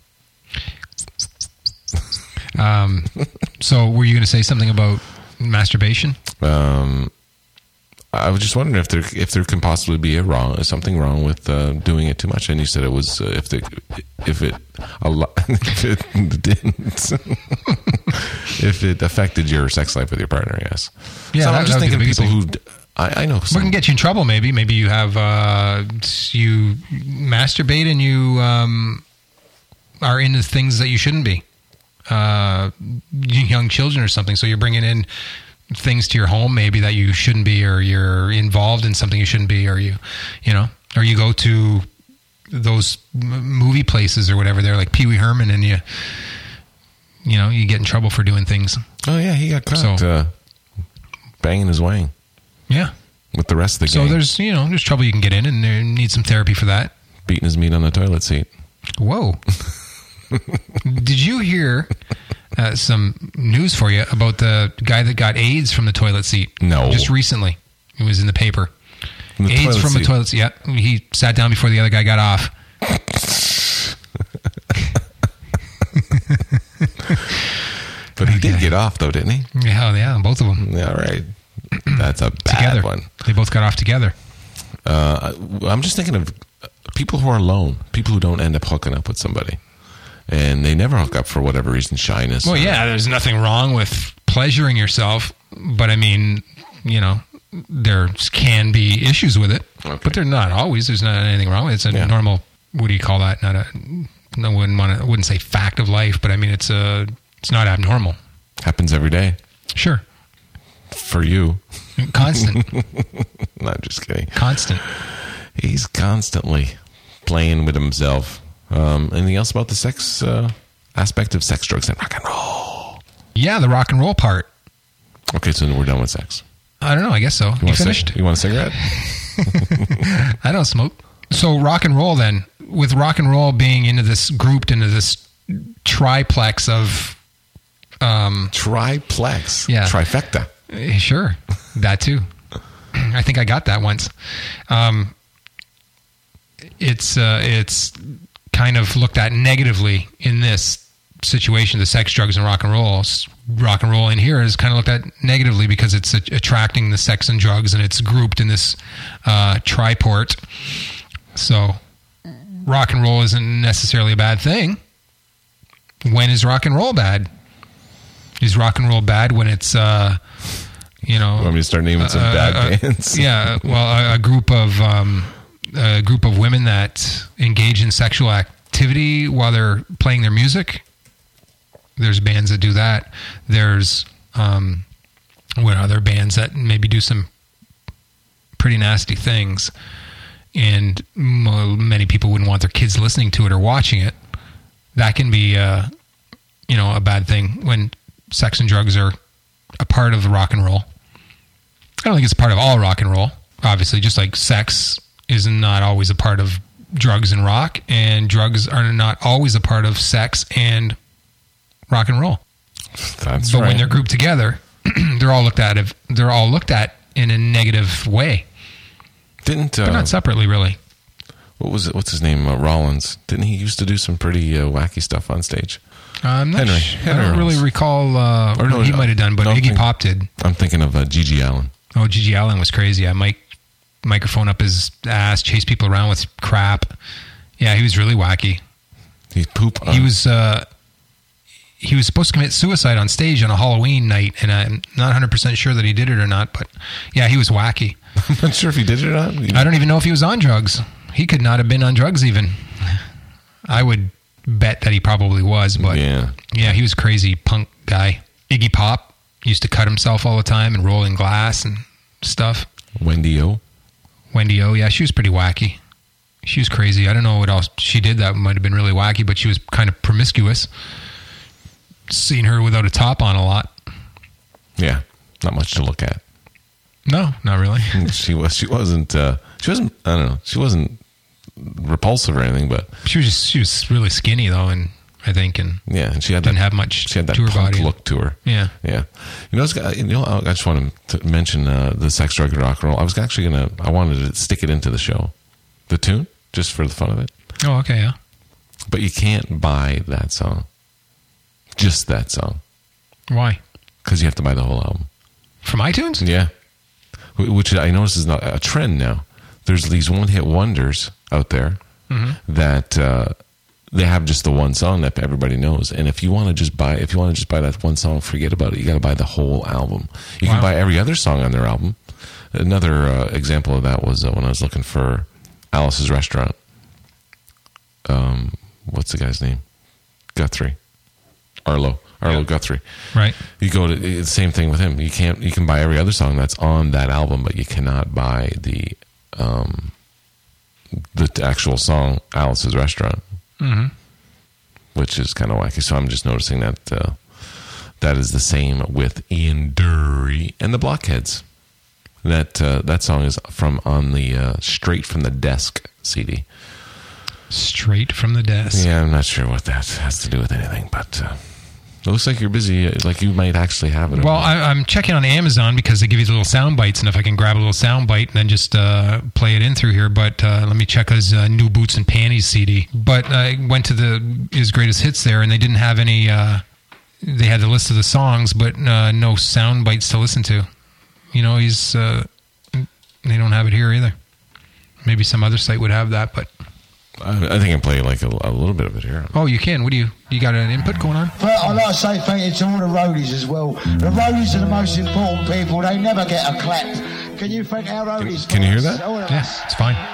Um, so were you going to say something about masturbation? Um, I was just wondering if there if there can possibly be a wrong something wrong with uh, doing it too much. And you said it was uh, if the if it a lot if it didn't if it affected your sex life with your partner. Yes. Yeah, so that- I'm just that would be thinking the people biggest who I, I know What some, can get you in trouble? Maybe, maybe you have uh, you masturbate and you um, are into things that you shouldn't be. Uh, young children or something. So you're bringing in things to your home, maybe that you shouldn't be, or you're involved in something you shouldn't be, or you, you know, or you go to those m- movie places or whatever. They're like Pee Wee Herman, and you, you know, you get in trouble for doing things. Oh yeah, he got caught So- uh, banging his wang Yeah. with the rest of the So gang. there's, you know, there's trouble you can get in, and there needs some therapy for that. Beating his meat on the toilet seat. Whoa. Did you hear uh, some news for you about the guy that got AIDS from the toilet seat? No. Just recently. It was in the paper. From the AIDS toilet from seat. the toilet seat. Yeah. He sat down before the other guy got off. But he did get off though, didn't he? Yeah, yeah, both of them. Yeah, right. That's a bad Together. one. They both got off together. Uh, I'm just thinking of people who are alone, people who don't end up hooking up with somebody, and they never hook up for whatever reason, shyness. Well, or- yeah, there's nothing wrong with pleasuring yourself, but I mean, you know, there can be issues with it, Okay. but they're not always. There's not anything wrong with it. It's a Yeah. normal, what do you call that? Not a, I wouldn't want to, I wouldn't say fact of life, but I mean, it's a, it's not abnormal. happens every day Sure. for you. Constant, Not just kidding. constant. He's constantly playing with himself. Um, anything else about the sex uh, aspect of sex, drugs, and rock and roll? Yeah, the rock and roll part. Okay, so we're done with sex. I don't know. I guess so. You, want a cig- finished? you want a cigarette? I don't smoke. So rock and roll then, with rock and roll being into this grouped into this triplex of, um, Triplex. Yeah. Trifecta. eh, sure, that too. I think I got that once. Um, it's uh, it's kind of looked at negatively in this situation, the sex, drugs, and rock and roll. S- Rock and roll in here is kind of looked at negatively because it's a- attracting the sex and drugs, and it's grouped in this uh, triport. So rock and roll isn't necessarily a bad thing. When is rock and roll bad? Is rock and roll bad when it's, uh, you know... You want me to start naming some uh, bad uh, bands? Yeah, well, a, a group of um, a group of women that engage in sexual activity while they're playing their music. There's bands that do that. There's um, what other bands that maybe do some pretty nasty things, and m- many people wouldn't want their kids listening to it or watching it. That can be, uh, you know, a bad thing when sex and drugs are a part of rock and roll. I don't think it's a part of all rock and roll. Obviously, just like sex is not always a part of drugs and rock, and drugs are not always a part of sex and rock and roll. That's But right. when they're grouped together, they're all looked at. They're all looked at in a negative way, Didn't but uh, not separately, really. what was it? What's his name? Uh, Rollins. Didn't he used to do some pretty uh, wacky stuff on stage? I'm not Henry. sh- I Henry don't really Rollins. recall. Uh, Or no, he no, might have done, but don't Iggy think- Pop did. I'm thinking of uh, Gigi Allen. Oh, Gigi Allen was crazy. Yeah, Mike microphone up his ass, chase people around with crap. Yeah, he was really wacky. He poop. He on- was uh, he was supposed to commit suicide on stage on a Halloween night, and I'm not one hundred percent sure that he did it or not. But yeah, he was wacky. I'm not sure if he did it or not. You know, I don't even know if he was on drugs. He could not have been on drugs even. I would bet that he probably was, but Yeah. yeah, he was a crazy punk guy. Iggy Pop used to cut himself all the time and roll in glass and stuff. Wendy O. Wendy O, yeah, she was pretty wacky. She was crazy. I don't know what else she did that might have been really wacky, but she was kind of promiscuous. Seen her without a top on a lot. Yeah, not much to look at. No, not really. she was. She wasn't. Uh, she wasn't. I don't know. She wasn't repulsive or anything, but She was just she was really skinny though, and I think, and Yeah, and she had didn't that, have much She had that to her punk body. look to her. Yeah. Yeah. You know, I, was, you know, I just want to mention uh, the Sex, Drug, and Rock and Roll. I was actually going to, I wanted to stick it into the show, the tune, just for the fun of it. Oh, okay, yeah. But you can't buy that song. Just that song. Why? Because you have to buy the whole album. From iTunes? Yeah. Wh- Which I notice is not a trend now. There's these one-hit wonders out there that uh, they have just the one song that everybody knows. And if you want to just buy, if you want to just buy that one song, forget about it. You got to buy the whole album. You can Wow. buy every other song on their album. Another uh, example of that was uh, when I was looking for Alice's Restaurant. Um, what's the guy's name? Guthrie, Arlo, Arlo Guthrie. Right. You go to the same thing with him. You can't. You can buy every other song that's on that album, but you cannot buy the um, the actual song Alice's Restaurant, Mm-hmm. which is kind of wacky. So I'm just noticing that uh, that is the same with Ian Dury and the Blockheads. That uh, that song is from on the uh, Straight from the Desk C D. Straight from the desk. Yeah, I'm not sure what that has to do with anything, but uh, it looks like you're busy. Like you might actually have it. Well, I, I'm checking on Amazon because they give you the little sound bites, and if I can grab a little sound bite and then just uh, play it in through here. But uh, let me check his uh, New Boots and Panties C D. But I went to the his greatest hits there, and they didn't have any. Uh, they had the list of the songs, but uh, no sound bites to listen to. You know, he's. Uh, they don't have it here either. Maybe some other site would have that, but. I, I think I play like a, a little bit of it here. Oh, you can. What do you? You got an input going on? But I'd like to say thank you to all the roadies as well. The roadies are the most important people. They never get a clap. Can you thank our roadies? Can you hear for us? that? All of Yeah, us. it's fine.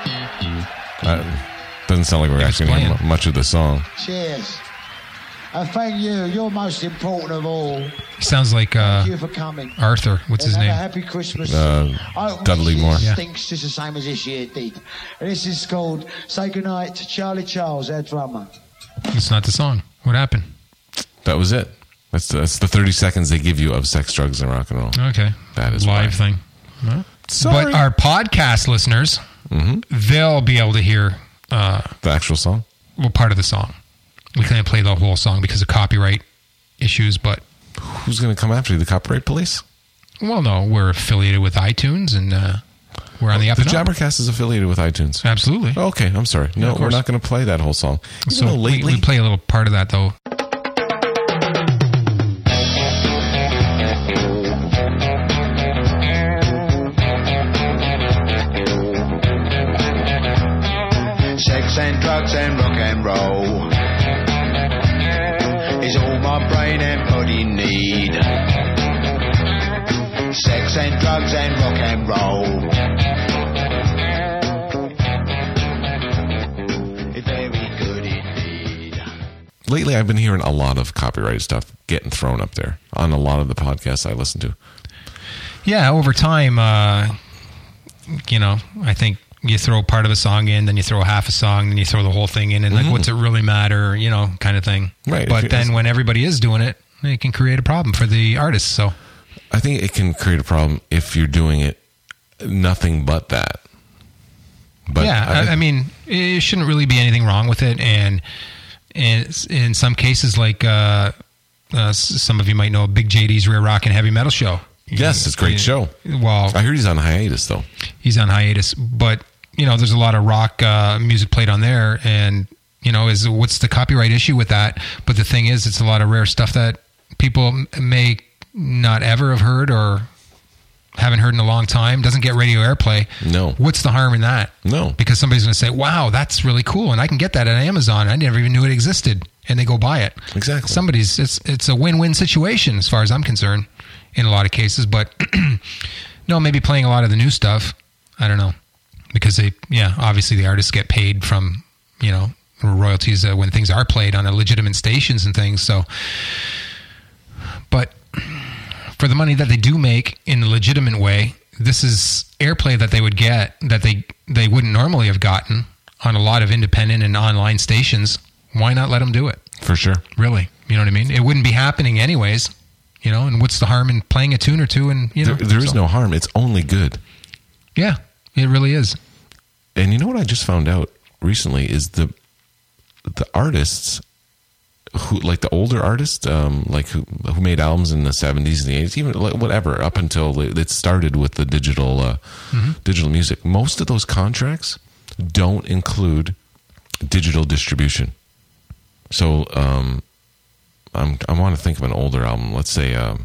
Uh, doesn't sound like we're Yeah, it's actually going to hear playing. mu- much of the song. Cheers. And thank you. You're most important of all. He sounds like uh, Thank you for coming. Arthur. What's his And name? have a happy Christmas. Uh, I hope Dudley this Moore. year Yeah. stinks just the same as this year did. And this is called Say Goodnight to Charlie Charles, our drummer. It's not the song. What happened? That was it. That's the, that's the thirty seconds they give you of sex, drugs, and rock and roll. Okay. That is live why. thing. Well, Sorry. But our podcast listeners, they'll be able to hear uh, The actual song. well part of the song. We can't play the whole song because of copyright issues, but Who's going to come after you? The copyright police? well, no, we're affiliated with iTunes and uh, we're on the up The and up. Jabbercast is affiliated with iTunes. Absolutely. Okay, I'm sorry. Yeah, No, of we're course. not going to play that whole song. Even So though we, lately, we play a little part of that though. Sex and drugs and rock and roll is all my brain and body need. Sex and drugs and rock and roll. Very good indeed. lately I've been hearing a lot of copyrighted stuff getting thrown up there on a lot of the podcasts I listen to. Yeah, over time, uh, you know, I think you throw part of a song in, then you throw half a song, then you throw the whole thing in, and like, what's it really matter, you know, kind of thing. Right. But If then you- when everybody is doing it, it can create a problem for the artists. So I think it can create a problem if you're doing it nothing but that. But yeah, I, I mean, it shouldn't really be anything wrong with it, and and it's- in some cases, like uh, uh, s- some of you might know, Big J D's Rare Rock and Heavy Metal Show. yes, it's a great show. Well, I heard he's on hiatus though. he's on hiatus, but you know, there's a lot of rock uh, music played on there, and you know, is what's the copyright issue with that? But the thing is, it's a lot of rare stuff that people m- may not ever have heard or haven't heard in a long time. Doesn't get radio airplay. No. What's the harm in that? No. Because somebody's going to say, "Wow, that's really cool," and I can get that at Amazon. I never even knew it existed, and they go buy it. Exactly. Somebody's it's it's a win-win situation as far as I'm concerned in a lot of cases. But no, maybe playing a lot of the new stuff. I don't know, because they yeah obviously the artists get paid from you know royalties uh, when things are played on a legitimate stations and things. So, but for the money that they do make in a legitimate way, this is airplay that they would get that they they wouldn't normally have gotten on a lot of independent and online stations. Why not let them do it? For sure. Really, you know what I mean? It wouldn't be happening anyways, you know. And what's the harm in playing a tune or two? And you know, There, there is so- no harm. It's only good. Yeah, it really is. And you know what I just found out recently is the the artists who like the older artists, um, like who who made albums in the seventies and the eighties, even like whatever, up until it started with the digital uh, mm-hmm. digital music. Most of those contracts don't include digital distribution. So um, I'm, I want to think of an older album. Let's say um,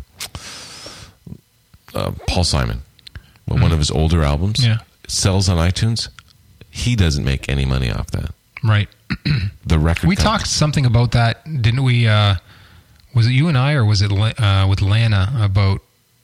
uh, Paul Simon, mm-hmm. one of his older albums, yeah. sells on iTunes. He doesn't make any money off that. Right. The record. We company. talked something about that, didn't we? Uh, was it you and I, or was it uh, with Lana about?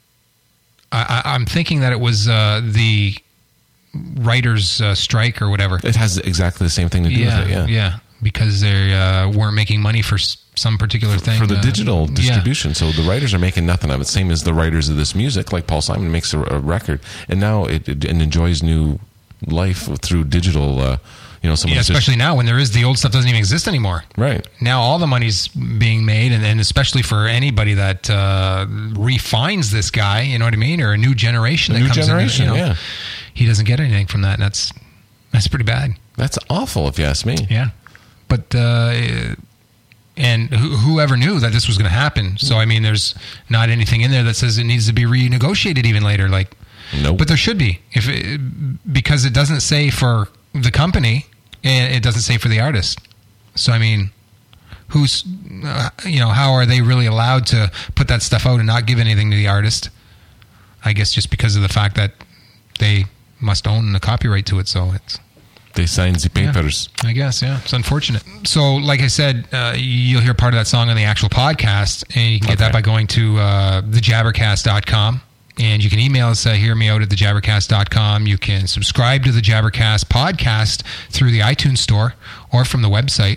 I, I, I'm thinking that it was uh, the writers' uh, strike or whatever. It has exactly the same thing to do yeah, with it. Yeah, yeah, because they uh, weren't making money for s- some particular thing for the uh, digital distribution. Yeah. So the writers are making nothing of it. Same as the writers of this music, like Paul Simon makes a, a record, and now it, it and enjoys new life through digital. Uh, You know, yeah, especially now when there is the old stuff doesn't even exist anymore. Right. Now all the money's being made, and, and especially for anybody that uh, refines this guy, you know what I mean, or a new generation a that new comes generation, in. You know, yeah. He doesn't get anything from that, and that's that's pretty bad. That's awful, if you ask me. Yeah, but uh, and wh- whoever knew that this was going to happen? So I mean, there's not anything in there that says it needs to be renegotiated even later. Like, nope. But there should be, if it, because it doesn't say for the company. And it doesn't say for the artist. So, I mean, who's, uh, you know, how are they really allowed to put that stuff out and not give anything to the artist? I guess just because of the fact that they must own the copyright to it. So it's. They signed the papers. Yeah, I guess, yeah. It's unfortunate. So, like I said, uh, you'll hear part of that song on the actual podcast. And you can get Okay. that by going to uh, the jabbercast dot com. And you can email us, uh, hear me out at the jabbercast dot com. You can subscribe to the Jabbercast podcast through the iTunes store or from the website.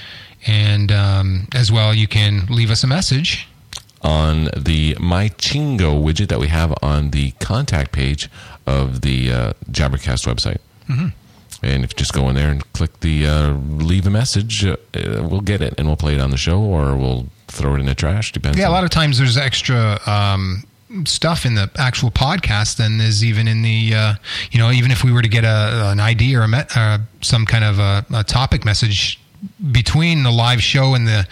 And um, as well, you can leave us a message. On the My Chingo widget that we have on the contact page of the uh, Jabbercast website. Mm-hmm. And if you just go in there and click the uh, leave a message, uh, we'll get it and we'll play it on the show, or we'll throw it in the trash. Depends. Yeah, on a lot of times there's extra um, stuff in the actual podcast than there's even in the, uh, you know, even if we were to get a, an I D or a me- uh, some kind of a, a topic message between the live show and the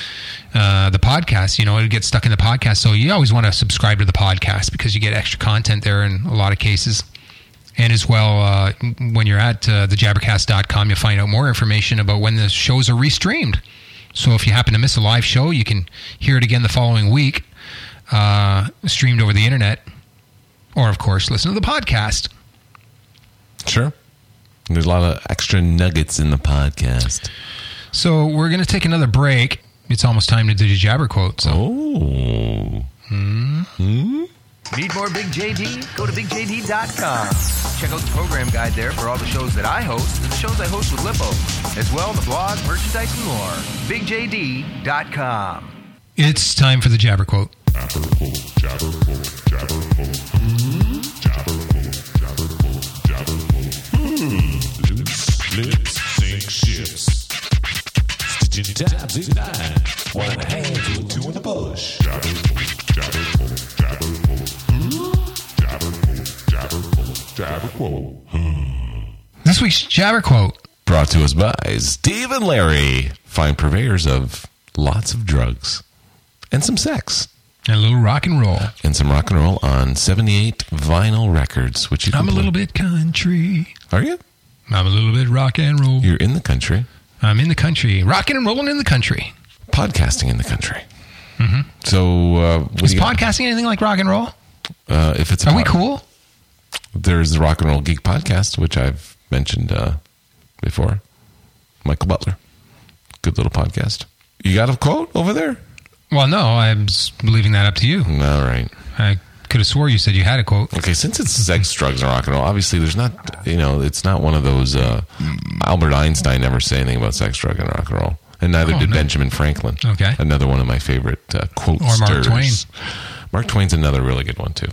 uh, the podcast, you know, it would get stuck in the podcast. So you always want to subscribe to the podcast because you get extra content there in a lot of cases. And as well, uh, when you're at uh, the jabbercast dot com, you'll find out more information about when the shows are restreamed. So if you happen to miss a live show, you can hear it again the following week. Uh, streamed over the internet, or of course listen to the podcast. Sure. There's a lot of extra nuggets in the podcast. So we're going to take another break. It's almost time to do the Jabber quote. So. Oh. Hmm? Hmm? Need more Big J D? Go to big j d dot com. Check out the program guide there for all the shows that I host and the shows I host with Lippo, as well the blog, merchandise, and more. big j d dot com. It's time for the Jabber quote. Jabber quote, jabber quote, jabber quote. Hmm? Jabber quote, jabber quote, jabber quote. Hmm. Loose lips sink ships. Stitching tabs at nine. One in the hands with two in the bush. Jabber quote, jabber quote, jabber quote. Hmm? Jabber quote, jabber quote, jabber quote. Hmm. This week's Jabber quote. Brought to us by Steve and Larry, fine purveyors of lots of drugs and some sex. And a little rock and roll. And some rock and roll on seventy-eight vinyl records, which you can I'm a play. little bit country. Are you? I'm a little bit rock and roll. You're in the country. I'm in the country. Rocking and rolling in the country. Podcasting in the country. Mm-hmm. So, uh, what Is do you got? podcasting anything like rock and roll? Uh, if it's a Are we pod- cool? There's the Rock and Roll Geek podcast, which I've mentioned uh, before. Michael Butler. Good little podcast. You got a quote over there? Well, no, I'm just leaving that up to you. All right. I could have swore you said you had a quote. Okay, since it's sex, drugs, and rock and roll, obviously there's not, you know, it's not one of those, uh, Albert Einstein never said anything about sex, drug, and rock and roll. And neither Oh, did no. Benjamin Franklin. Okay. Another one of my favorite uh, quote Or Mark Twain. Mark Twain's another really good one, too.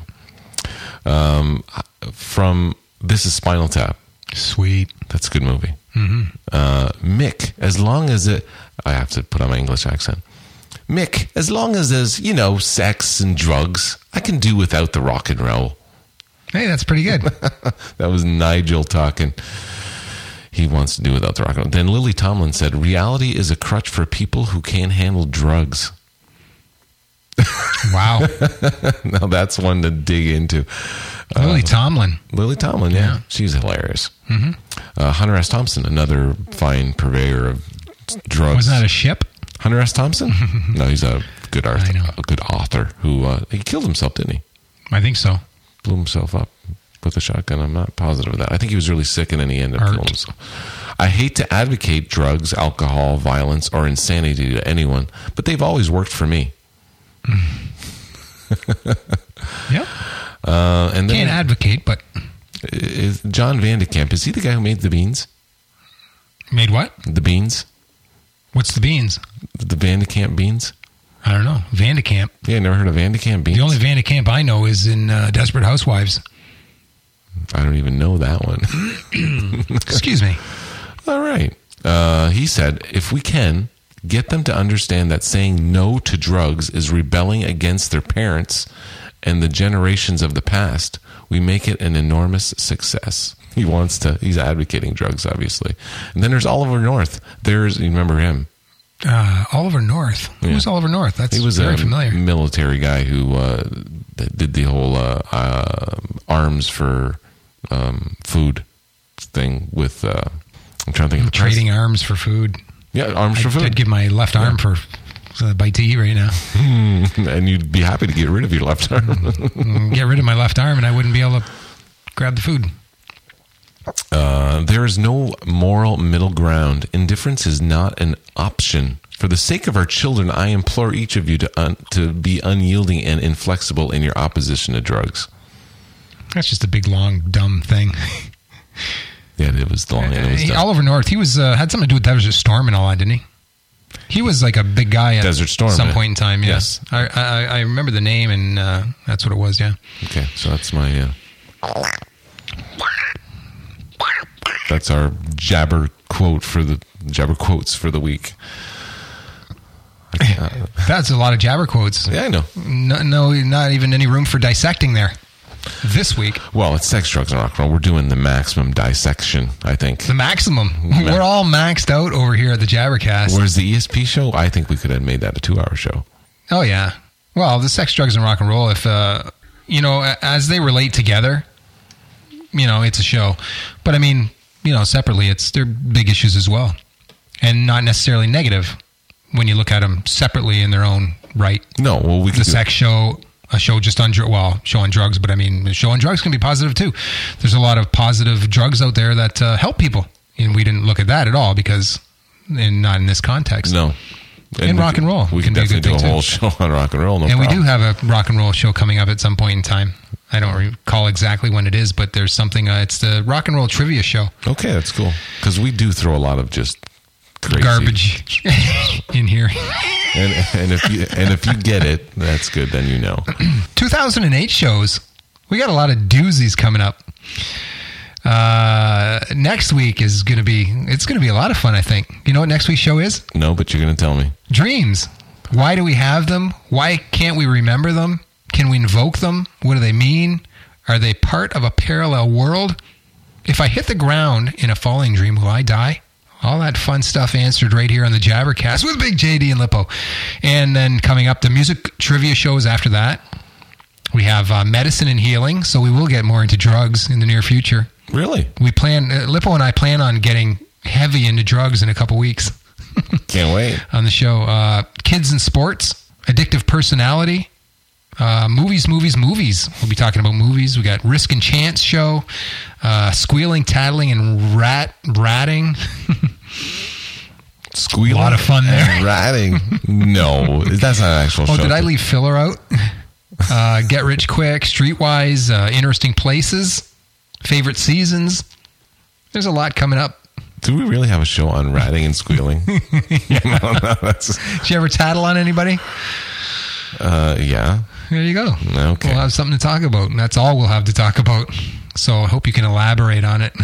Um, from This is Spinal Tap. Sweet. That's a good movie. Mm-hmm. Uh, Mick, as long as it... I have to put on my English accent. Mick, as long as there's, you know, sex and drugs, I can do without the rock and roll. Hey, that's pretty good. That was Nigel talking. He wants to do without the rock and roll. Then Lily Tomlin said, reality is a crutch for people who can't handle drugs. Wow. Now that's one to dig into. Lily Uh, Tomlin. Lily Tomlin, yeah. Yeah. She's hilarious. Mm-hmm. Uh, Hunter S. Thompson, another fine purveyor of drugs. Wasn't that a ship? Hunter S. Thompson? No, he's a good I author, know. a good author who uh, he killed himself, didn't he? I think so. Blew himself up with a shotgun. I'm not positive of that. I think he was really sick and then he ended up Art. killing himself. I hate to advocate drugs, alcohol, violence, or insanity to anyone, but they've always worked for me. Yep. Uh, and then Can't advocate, but is John Vandekamp, is he the guy who made the beans? made what? The beans? What's the beans? The Vandekamp beans? I don't know. Vandekamp. Yeah, never heard of Vandekamp beans? The only Vandekamp I know is in uh, Desperate Housewives. I don't even know that one. Excuse me. All right. Uh, he said, if we can, get them to understand that saying no to drugs is rebelling against their parents and the generations of the past, we make it an enormous success. He wants to, he's advocating drugs, obviously. And then there's Oliver North. There's, you remember him? Uh, Oliver North. Yeah. Who's Oliver North? That's He was very a familiar. military guy who uh, that did the whole uh, uh, arms for um, food thing with, uh, I'm trying to think of the Trading arms for food. Yeah, arms for I'd, food. I'd give my left arm for a bite to eat right now. And you'd be happy to get rid of your left arm. Mm, Get rid of my left arm and I wouldn't be able to grab the food. Uh, there is no moral middle ground. Indifference is not an option. For the sake of our children, I implore each of you to un- to be unyielding and inflexible in your opposition to drugs. That's just a big, long, dumb thing. Yeah, it was long. And it was He- dumb. Oliver North, he was uh, had something to do with Desert Storm and all that, didn't he? He was like a big guy at Desert Storm, some yeah. point in time. Yeah. Yes. I, I I remember the name, and uh, that's what it was. Yeah. Okay, so that's my. Uh, that's our jabber quote for the jabber quotes for the week. I can't- That's a lot of jabber quotes. yeah, I know. No, no, not even any room for dissecting there this week. Well, it's sex, drugs, and rock and roll. We're doing the maximum dissection, I think. The maximum. We're all maxed out over here at the Jabbercast. Whereas the E S P show, I think we could have made that a two-hour show. Oh yeah. Well, the sex, drugs, and rock and roll. If uh, you know, a- as they relate together, you know, it's a show. But I mean, you know, separately, it's they're big issues as well, and not necessarily negative when you look at them separately in their own right. No, well, we The could do sex show, a show just on dr- well, show on drugs, but I mean, a show on drugs can be positive too. There's a lot of positive drugs out there that uh, help people, and we didn't look at that at all because, and not in this context. No. And we rock could- and roll We can can be a definitely good do a thing, whole too. show on rock and roll. No and problem. we do have a rock and roll show coming up at some point in time. I don't recall exactly when it is, but there's something. Uh, it's the rock and roll trivia show. Okay, that's cool. Because we do throw a lot of just crazy Garbage in here. And, and if you and if you get it, that's good. Then you know. two thousand eight shows. We got a lot of doozies coming up. Uh, next week is going to be. It's going to be a lot of fun. I think. You know what next week's show is? No, but you're going to tell me. Dreams. Why do we have them? Why can't we remember them? Can we invoke them? What do they mean? Are they part of a parallel world? If I hit the ground in a falling dream, will I die? All that fun stuff answered right here on the Jabbercast with Big J D and Lippo. And then coming up, the music trivia shows after that. We have uh, medicine and healing, so we will get more into drugs in the near future. Really? We plan, uh, Lippo and I plan on getting heavy into drugs in a couple weeks. Can't wait. On the show. Uh, kids and sports, addictive personality, uh, movies, movies, movies. We'll be talking about movies. We got Risk and Chance show, uh, squealing, tattling, and rat ratting. Squealing. A lot of fun there. and ratting. No, that's not an actual Oh, show. did I leave filler out? Uh, Get Rich Quick, Streetwise, uh, Interesting Places, Favorite Seasons. There's a lot coming up. Do we really have a show on ratting and squealing? no, no, that's Did you ever tattle on anybody? uh, yeah. There you go. Okay. We'll have something to talk about, and that's all we'll have to talk about. So I hope you can elaborate on it.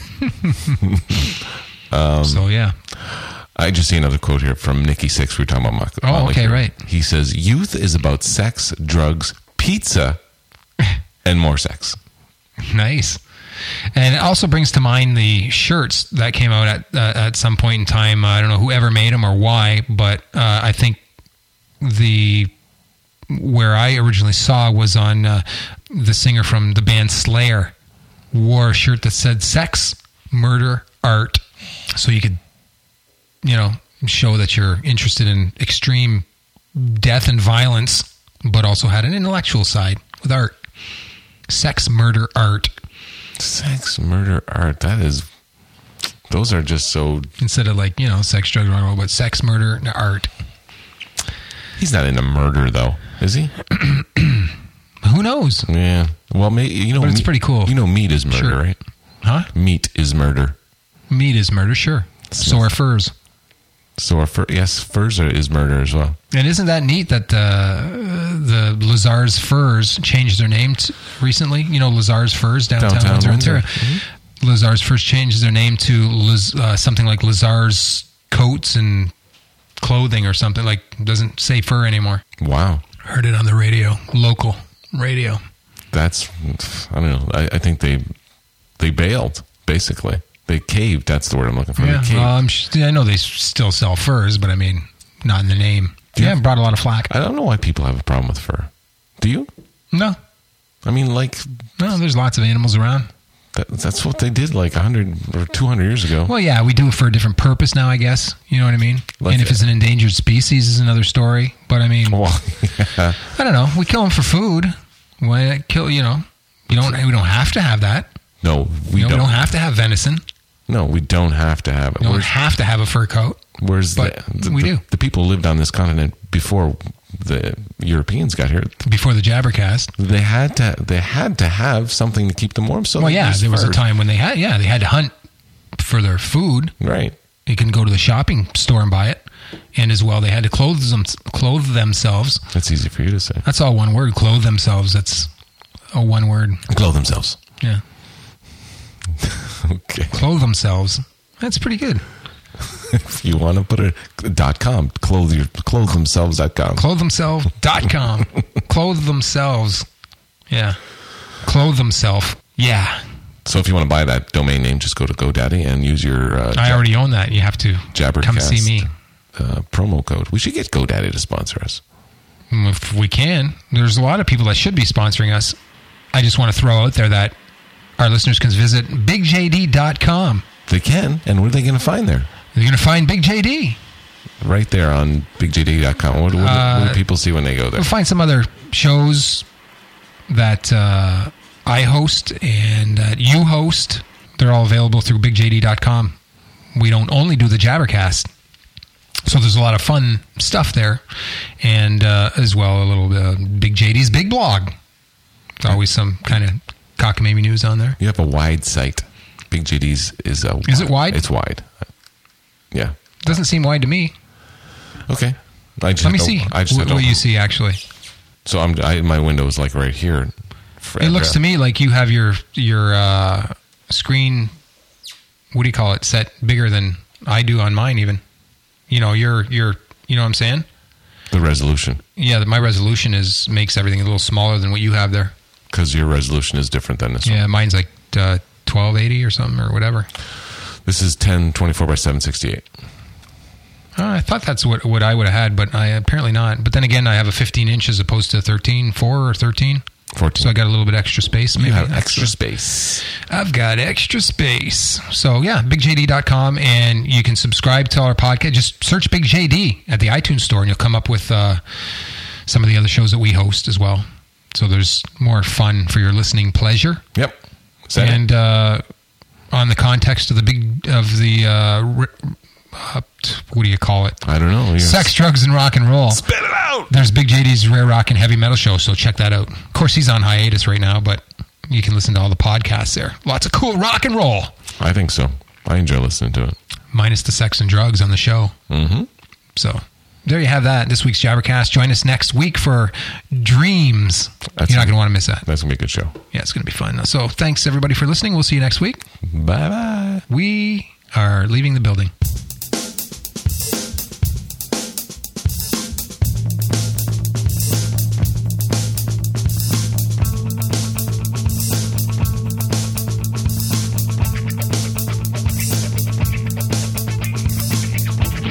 Um, so, yeah. I just see another quote here from Nikki Sixx. We were talking about Motley Oh, Motley okay, Crue. right. He says, "Youth is about sex, drugs, pizza, and more sex." Nice. And it also brings to mind the shirts that came out at uh, at some point in time. Uh, I don't know whoever made them or why, but uh, I think the where I originally saw was on uh, the singer from the band Slayer wore a shirt that said "Sex, Murder, Art," so you could, you know, show that you're interested in extreme death and violence, but also had an intellectual side with art. Sex, murder, art. Sex, murder, art. That is, those are just so... Instead of like, you know, sex, drugs, rock and roll, but sex, murder, and art. He's not into murder, though, is he? Who knows? Yeah. Well, maybe, you know... But it's meat, pretty cool. You know meat is murder, Sure. right? Huh? Meat is murder. Meat is murder, sure. So are furs. So, are fur, yes, furs are, is murder as well. And isn't that neat that uh, the Lazar's Furs changed their name t- recently? You know, Lazar's Furs downtown, Downtown Windsor, Windsor. Ontario. Mm-hmm. Lazar's Furs changed their name to Laz- uh, something like Lazar's Coats and Clothing or something. Like, doesn't say fur anymore. Wow. Heard it on the radio, local radio. That's, I don't know. I, I think they they bailed, basically. They caved. That's the word I'm looking for. Yeah, They caved. um, I know they s- still sell furs, but I mean, not in the name. Yeah, Yeah. brought a lot of flack. I don't know why people have a problem with fur. Do you? No, I mean, like, no, there's lots of animals around. that, that's what they did like one hundred or two hundred years ago. Well, yeah, we do it for a different purpose now, I guess. You know what I mean? Like and if a- it's an endangered species is another story. But I mean, Well, yeah. I don't know. We kill them for food. Why not kill, you know, you don't, we don't have to have that. No, we You know, don't. we don't have to have venison. No, we don't have to have it. We don't Where's, have to have a fur coat. where's but the, the, we the, do. the people who lived on this continent before the Europeans got here? Before the Jabbercast. They had to. They had to have something to keep them warm. So Well, they yeah, used there was a fur. time when they had, yeah, they had to hunt for their food. Right. They couldn't go to the shopping store and buy it. And as well, they had to clothe, them, clothe themselves. That's easy for you to say. That's all one word, clothe themselves. That's a one word. Clothe themselves. Yeah. Okay. Clothe themselves. That's pretty good. If you want to put a dot com, clothe your clothe themselves dot com. Clothe themselves dot com. Clothe themselves. Yeah. Clothe themselves. Yeah. So if you want to buy that domain name, just go to GoDaddy and use your uh, I already own that. You have to Jabbercast come see me. uh, promo code. We should get GoDaddy to sponsor us. If we can. There's a lot of people that should be sponsoring us. I just want to throw out there that our listeners can visit big j d dot com. They can, and what are they going to find there? You're going to find Big J D. Right there on big j d dot com. What, what, Uh, what do people see when they go there? We'll find some other shows that uh, I host and that you host. They're all available through big j d dot com. We don't only do the Jabbercast. So there's a lot of fun stuff there. And uh, as well, a little uh, Big J D's Big Blog. There's always some kind of cockamamie news on there. You have a wide site. Big J D's is a. Is it wide? It's wide. Yeah. Doesn't seem wide to me. Okay. I just Let me had see no- I just what, had no- what you see, actually. So I'm. I, my window is like right here. It looks to me like you have your your uh, screen, what do you call it, set bigger than I do on mine even. You know, your your you know what I'm saying? the resolution, Yeah, my resolution is makes everything a little smaller than what you have there. because your resolution is different than this one. Yeah, mine's like uh, twelve eighty or something or whatever. This is ten twenty-four by seven sixty-eight. Uh, I thought that's what what I would have had, but I apparently not. But then again, I have a fifteen inch as opposed to thirteen four or thirteen. fourteen. So I got a little bit extra space. Maybe You have That's extra the- space. I've got extra space. So, yeah, big j d dot com, and you can subscribe to our podcast. Just search Big J D at the iTunes store, and you'll come up with uh, some of the other shows that we host as well. So there's more fun for your listening pleasure. Yep. Is that And uh, on the context of the big of the uh, ri- uh, what do you call it? it? I don't know. Yes. Sex, drugs, and rock and roll. Spit it out. There's Big J D's Rare Rock and Heavy Metal Show, so check that out. Of course, he's on hiatus right now, but you can listen to all the podcasts there. Lots of cool rock and roll, I think so. I enjoy listening to it. minus the sex and drugs on the show. Mm-hmm. So there you have that. This week's Jabbercast. Join us next week for Dreams. That's You're not a- going to want to miss that. That's gonna be a good show. Yeah, it's going to be fun. So thanks everybody for listening. We'll see you next week. Bye bye. We are leaving the building.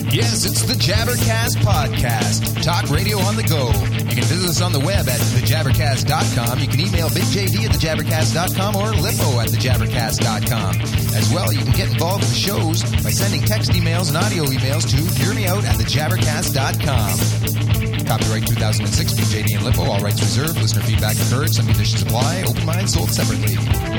Yes, it's the Jabbercast Podcast. Talk radio on the go. You can visit us on the web at the jabbercast dot com. You can email Big J D at the jabbercast dot com or Lippo at the jabbercast dot com. As well, you can get involved with the shows by sending text emails and audio emails to hear me out at the jabbercast dot com. Copyright two thousand six, Big J D and Lippo. All rights reserved. Listener feedback encouraged. Some conditions apply. Open mind sold separately.